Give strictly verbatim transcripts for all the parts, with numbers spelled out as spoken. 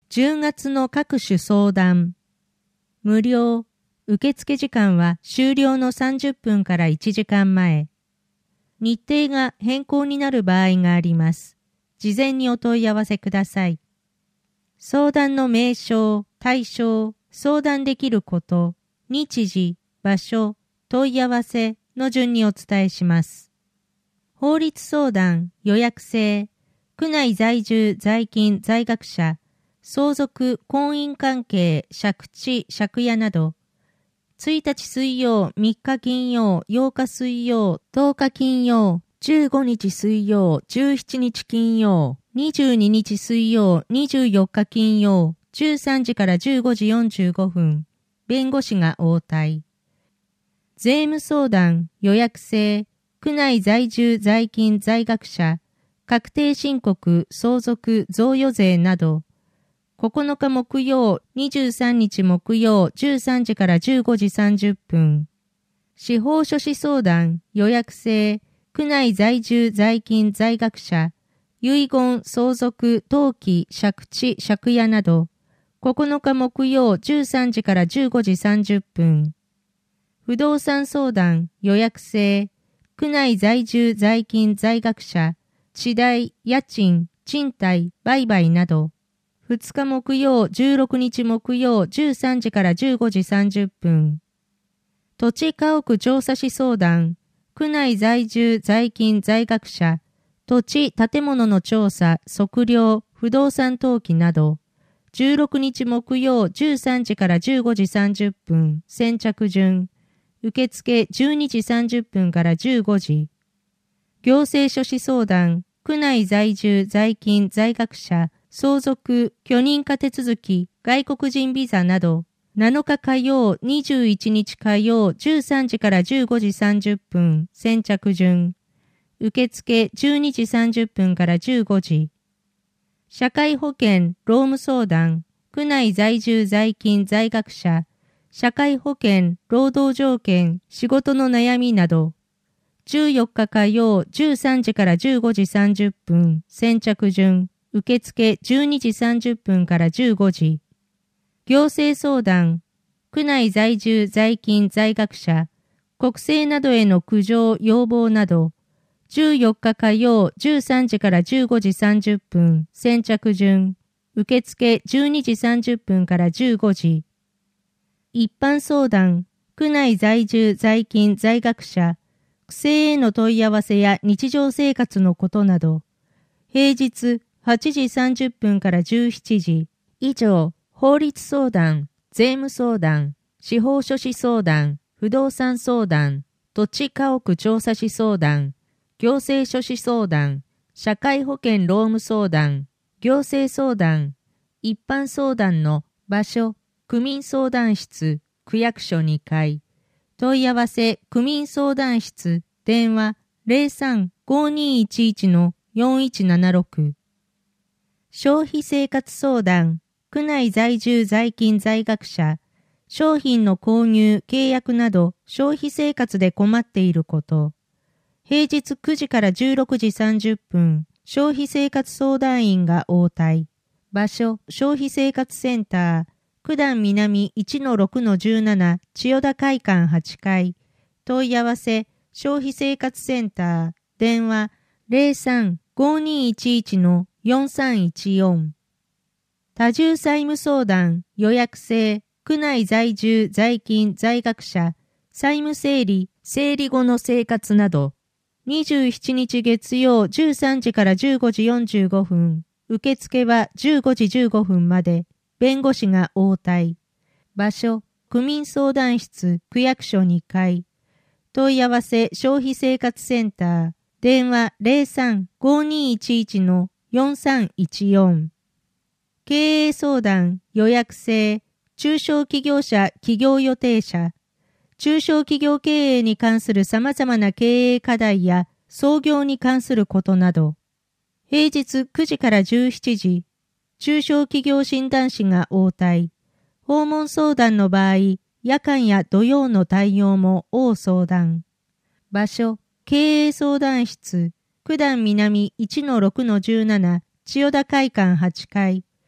じゅうがつの各種相談。無料。受付時間は終了のさんじゅっぷんからいちじかんまえ。日程が変更になる場合があります。事前にお問い合わせください。相談の名称、対象、相談できること、日時、場所、問い合わせの順にお伝えします。法律相談、予約制、区内在住在勤在学者、相続、婚姻関係、借地、借家など、いちにち水曜、みっか金曜、ようか水曜、とおか金曜、じゅうごにち水曜、じゅうしちにち金曜、にじゅうににち水曜、にじゅうよっか金曜、じゅうさんじからじゅうごじよんじゅうごふん、弁護士が応対。税務相談、予約制、区内在住在勤在学者、確定申告、相続、贈与税など、ここのか木曜、にじゅうさんにち木曜、じゅうさんじからじゅうごじさんじゅっぷん。司法書士相談、予約制、区内在住在勤在学者、遺言、相続、登記、借地、借家など、ここのか木曜、じゅうさんじからじゅうごじさんじゅっぷん。不動産相談、予約制、区内在住在勤在学者、地代、家賃、賃貸、売買など、ふつか木曜、じゅうろくにち木曜、じゅうさんじからじゅうごじさんじゅっぷん。土地家屋調査士相談、区内在住在勤在学者、土地建物の調査、測量、不動産登記など、じゅうろくにち木曜、じゅうさんじからじゅうごじさんじゅっぷん、先着順。受付じゅうにじさんじゅっぷんからじゅうごじ。行政書士相談、区内在住在勤在学者、相続、許認可手続き、外国人ビザなど、なのか火曜、にじゅういちにち火曜、じゅうさんじからじゅうごじさんじゅっぷん、先着順。受付じゅうにじさんじゅっぷんからじゅうごじ。社会保険、労務相談、区内在住在勤在学者、社会保険、労働条件、仕事の悩みなど、じゅうよっか火曜、じゅうさんじからじゅうごじさんじゅっぷん、先着順。受付じゅうにじさんじゅっぷんからじゅうごじ。行政相談、区内在住在勤在学者、国政などへの苦情、要望など、じゅうよっか火曜、じゅうさんじからじゅうごじさんじゅっぷん、先着順。受付じゅうにじさんじゅっぷんからじゅうごじ。一般相談、区内在住在勤在学者、区政への問い合わせや日常生活のことなど、平日はちじさんじゅっぷんからじゅうしちじ。以上、法律相談、税務相談、司法書士相談、不動産相談、土地家屋調査士相談、行政書士相談、社会保険労務相談、行政相談、一般相談の場所、区民相談室、区役所にかい。問い合わせ、区民相談室、電話 ゼロさん ごにいちいち のよんいちななろく。消費生活相談、区内在住在勤在学者、商品の購入、契約など消費生活で困っていること。平日くじからじゅうろくじさんじゅっぷん、消費生活相談員が応対。場所、消費生活センター、九段南 いちのろくのじゅうなな 千代田会館はちかい。問い合わせ、消費生活センター、電話ゼロさん ごにいちいち のよんさんいちよん。多重債務相談、予約制、区内在住在勤在学者、債務整理、整理後の生活など、にじゅうしちにち月曜じゅうさんじからじゅうごじよんじゅうごふん、受付はじゅうごじじゅうごふんまで、弁護士が応対。場所、区民相談室、区役所にかい。問い合わせ、消費生活センター、電話ゼロさん ごにいちいち のよんさんいちよん。経営相談、予約制、中小企業者、企業予定者、中小企業経営に関する様々な経営課題や創業に関することなど、平日くじからじゅうしちじ、中小企業診断士が応対。訪問相談の場合、夜間や土曜の対応も応相談。場所、経営相談室、九段南 いちのろくのじゅうなな 千代田会館はちかい。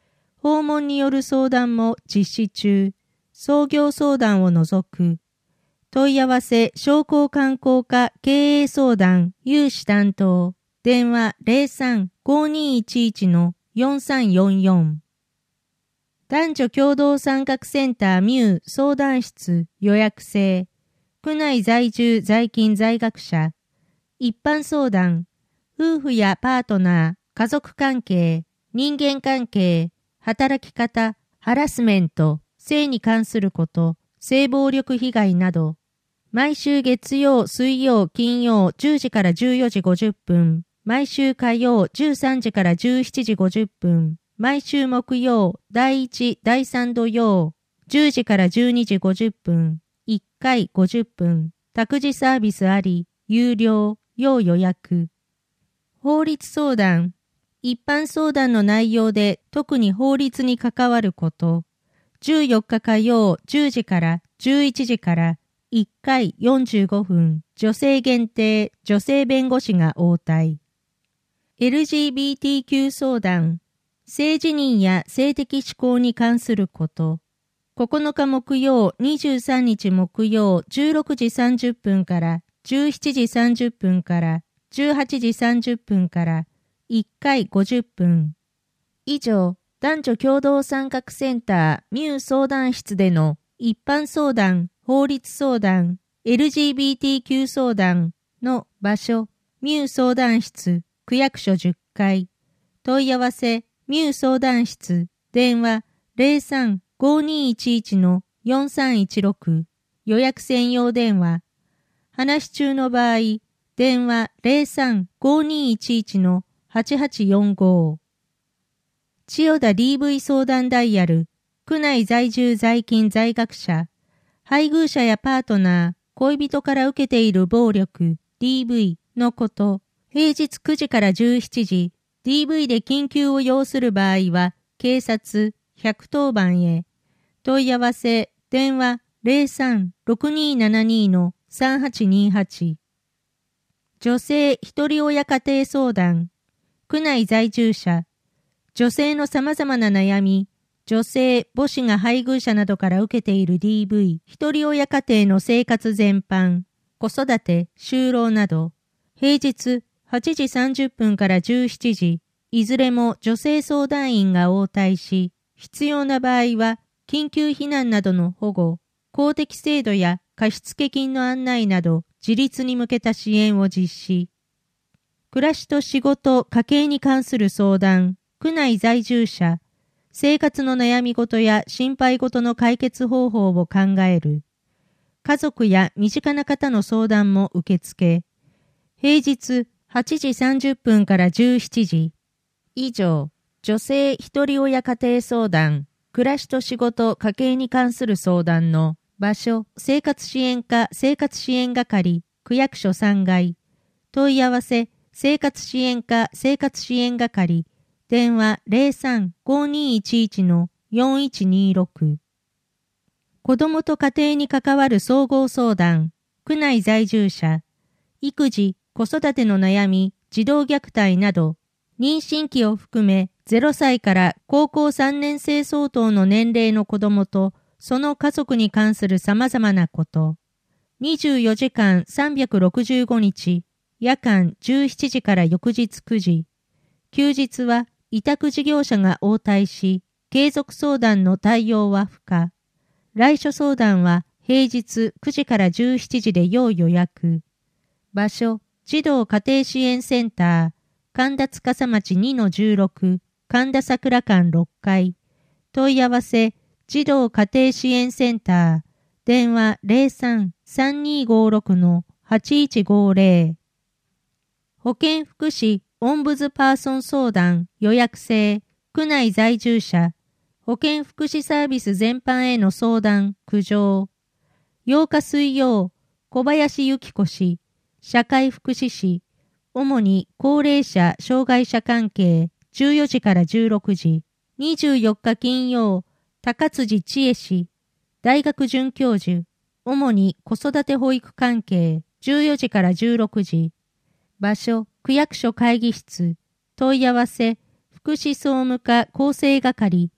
訪問による相談も実施中。創業相談を除く。問い合わせ商工観光課経営相談有志担当。電話 ゼロさん ごにいちいち のよんさんよんよん。男女共同参画センターミュー相談室予約制。区内在住在勤在学者。一般相談。夫婦やパートナー、家族関係、人間関係、働き方、ハラスメント、性に関すること、性暴力被害など。毎週月曜、水曜、金曜じゅうじからじゅうよじごじゅっぷん。毎週火曜じゅうさんじからじゅうしちじごじゅっぷん。毎週木曜、だいいち、だいさん土曜、じゅうじからじゅうにじごじゅっぷん。いっかいごじゅっぷん。託児サービスあり、有料、要予約。法律相談。一般相談の内容で特に法律に関わること。じゅうよっか火曜じゅうじからじゅういちじからいっかいよんじゅうごふん。女性限定、女性弁護士が応対。エルジービーティーキュー 相談。性自認や性的指向に関すること。ここのか木曜、にじゅうさんにち木曜じゅうろくじさんじゅっぷんからじゅうしちじさんじゅっぷんからじゅうはちじさんじゅっぷんからいっかいごじゅっぷん。以上、男女共同参画センターミュー相談室での一般相談、法律相談、エルジービーティーキュー 相談の場所、ミュー相談室、区役所じゅっかい。問い合わせ、ミュー相談室、電話 ゼロさん ごにいちいち のよんさんいちろく。予約専用電話。話し中の場合、電話 ゼロさん ごにいちいち のはちはちよんご。千代田 ディーブイ 相談ダイヤル。区内在住在勤在学者。配偶者やパートナー、恋人から受けている暴力、ディーブイ のこと。平日くじからじゅうしちじ、ディーブイ で緊急を要する場合は、警察ひゃくとおばんへ。問い合わせ、電話 ゼロさん ろくにーななにー のさんはちにーはち。女性一人親家庭相談。区内在住者。女性の様々な悩み、女性、母子が配偶者などから受けている ディーブイ、一人親家庭の生活全般、子育て、就労など、平日はちじさんじゅっぷんからじゅうしちじ、いずれも女性相談員が応対し、必要な場合は、緊急避難などの保護、公的制度や貸付金の案内など、自立に向けた支援を実施。暮らしと仕事、家計に関する相談、区内在住者、生活の悩み事や心配事の解決方法を考える。家族や身近な方の相談も受け付け。平日はちじさんじゅっぷんからじゅうしちじ。以上、女性一人親家庭相談、暮らしと仕事、家計に関する相談の場所、生活支援課生活支援係、区役所さんがい。問い合わせ、生活支援課生活支援係、電話 ゼロさん ごにいちいち のよんいちにろく。子どもと家庭に関わる総合相談、区内在住者、育児、子育ての悩み、児童虐待など、妊娠期を含めゼロさいから高校さんねんせい相当の年齢の子どもとその家族に関する様々なこと。にじゅうよじかんさんびゃくろくじゅうごにち、夜間じゅうしちじから翌日くじ。休日は委託事業者が応対し、継続相談の対応は不可。来所相談は平日くじからじゅうしちじで要予約。場所、児童家庭支援センター、神田司町 にのじゅうろく、神田桜館ろっかい。問い合わせ、児童家庭支援センター、電話 ゼロさん さんにーごろく のはちいちごぜろ。保健福祉オンブズパーソン相談予約制、区内在住者、保健福祉サービス全般への相談、苦情。ようか水曜、小林幸子氏、社会福祉士、主に高齢者、障害者関係、じゅうよじからじゅうろくじ。にじゅうよっか金曜、高辻千恵氏、大学准教授、主に子育て保育関係、じゅうよじからじゅうろくじ。場所、区役所会議室。問い合わせ、福祉総務課構成係。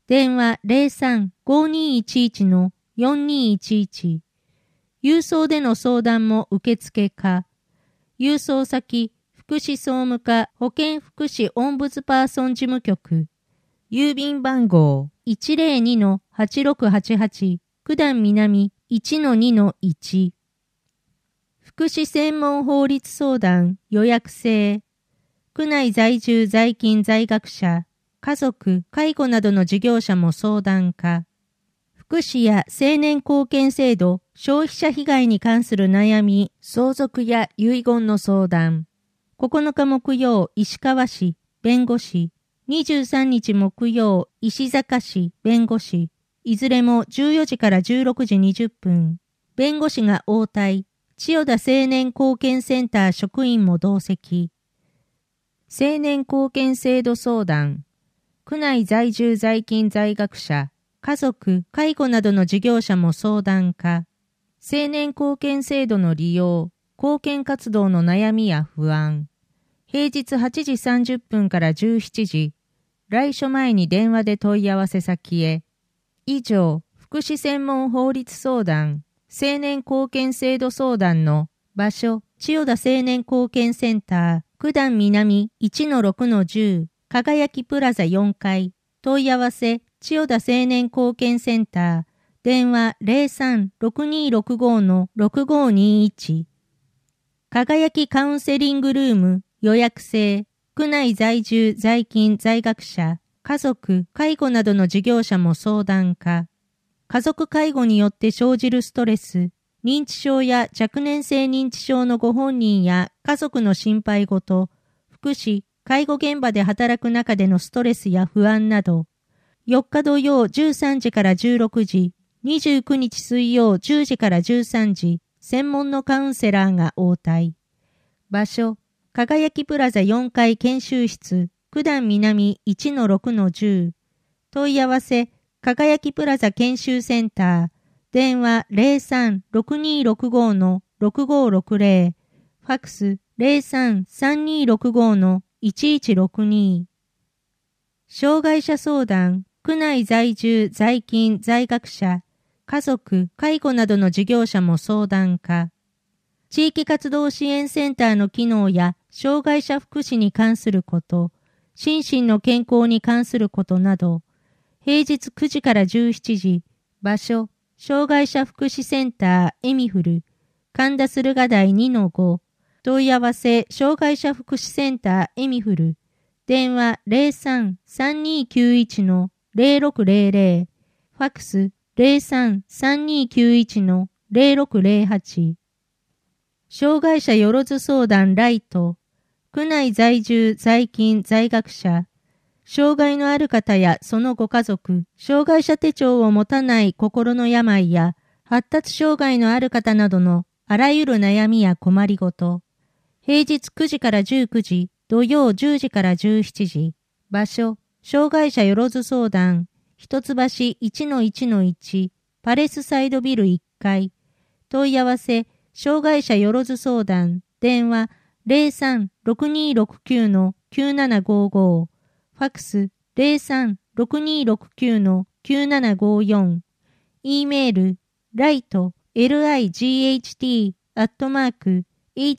電話 ゼロさん ごーにーいちいち のよんにーいちいち。郵送での相談も受付か。郵送先、福祉総務課保健福祉オンブズパーソン事務局。郵便番号 いちゼロにのはちろくはちはち 九段南 いちのにのいち。福祉専門法律相談予約制。区内在住在勤在学者、家族、介護などの事業者も相談か。福祉や青年貢献制度、消費者被害に関する悩み、相続や遺言の相談。ここのか木曜、石川市、弁護士。にじゅうさんにち木曜、石坂市、弁護士。いずれもじゅうよじからじゅうろくじにじゅっぷん。弁護士が応対。千代田青年貢献センター職員も同席。青年貢献制度相談。区内在住在勤在学者、家族、介護などの事業者も相談か。青年貢献制度の利用、貢献活動の悩みや不安。平日はちじさんじゅっぷんからじゅうしちじ。来所前に電話で問い合わせ先へ。以上、福祉専門法律相談、青年貢献制度相談の場所、千代田青年貢献センター、九段南 いちのろくのじゅう、輝きプラザよんかい、問い合わせ、千代田青年貢献センター、電話 ゼロさん ろくにーろくごのろくごにーいち。輝きカウンセリングルーム、予約制、区内在住在勤在学者、家族、介護などの事業者も相談か。家族介護によって生じるストレス、認知症や若年性認知症のご本人や家族の心配事、福祉、介護現場で働く中でのストレスや不安など、よっか土曜じゅうさんじからじゅうろくじ、にじゅうくにち水曜じゅうじからじゅうさんじ、専門のカウンセラーが応対。場所、輝きプラザよんかい研修室、九段南 いちのろくのじゅう。問い合わせ、輝きプラザ研修センター、電話 ゼロさん ろくにーろくごのろくごろくゼロ、ファックス ゼロさん さんにーろくごのいちいちろくに。障害者相談、区内在住在勤在学者、家族、介護などの事業者も相談か。地域活動支援センターの機能や障害者福祉に関すること、心身の健康に関することなど、平日くじからじゅうしちじ、場所、障害者福祉センターエミフル、神田駿河台 にのご、問い合わせ障害者福祉センターエミフル、電話 ゼロさん さんにーきゅういちのゼロろくゼロゼロ、ファックス ゼロさん さんにーきゅういちのゼロろくゼロはち。障害者よろず相談ライト、区内在住在勤在学者、障害のある方やそのご家族、障害者手帳を持たない心の病や発達障害のある方などのあらゆる悩みや困りごと。平日くじからじゅうくじ、土曜じゅうじからじゅうしちじ。場所、障害者よろず相談、一橋 いちのいちのいち、パレスサイドビルいっかい。問い合わせ、障害者よろず相談、電話ゼロさん ろくにーろくきゅうのきゅうななごご。ファックス ゼロさん ろくにーろくきゅうのきゅうななごよん。e メール ライト ライト アットマーク ヒ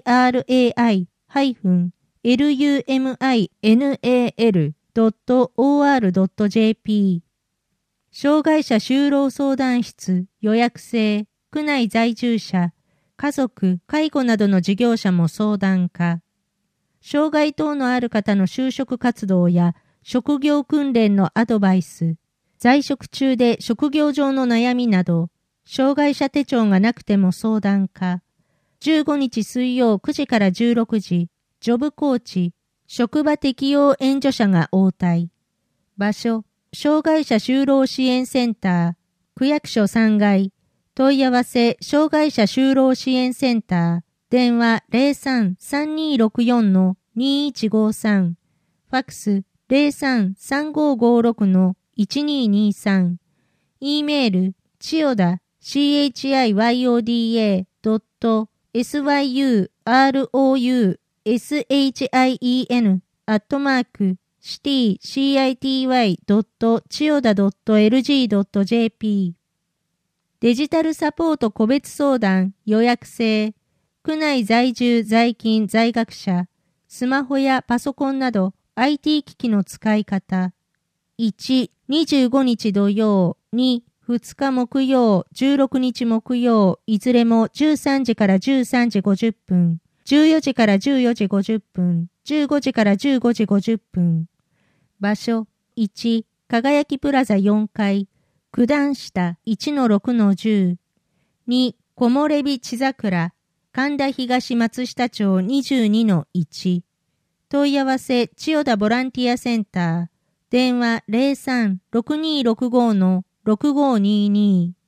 ライ ルーマン ドット オーアール ドット ジェーピー。障害者就労相談室予約制、区内在住者、家族、介護などの事業者も相談か。障害等のある方の就職活動や職業訓練のアドバイス、在職中で職業上の悩みなど、障害者手帳がなくても相談か。じゅうごにち水曜くじからじゅうろくじ、ジョブコーチ、職場適用援助者が応対。場所、障害者就労支援センター、区役所さんがい、問い合わせ障害者就労支援センター、電話 ゼロさん さんにーろくよんのにいちごさん、ファックス ゼロさん さんごごろくのいちにーにーさん、e メール、千代田 チヨダ ドット スユーローシェイエヌ アットマークシティ シーアイティーワイ ドット チヨダ ドット エルジー ドット ジェーピー デジタルサポート個別相談予約制区内在住在勤在学者スマホやパソコンなど アイティー 機器の使い方いち、にじゅうごにち土曜に、ふつか木曜じゅうろくにち木曜いずれもじゅうさんじからじゅうさんじごじゅっぷんじゅうよじからじゅうよじごじゅっぷんじゅうごじからじゅうごじごじゅっぷん場所いち、輝きプラザよんかい九段下 いちのろくのじゅう に、木漏れ日千桜神田東松下町 にじゅうにのいち 問い合わせ千代田ボランティアセンター電話 ゼロさん ろくにーろくご ろくごにーにー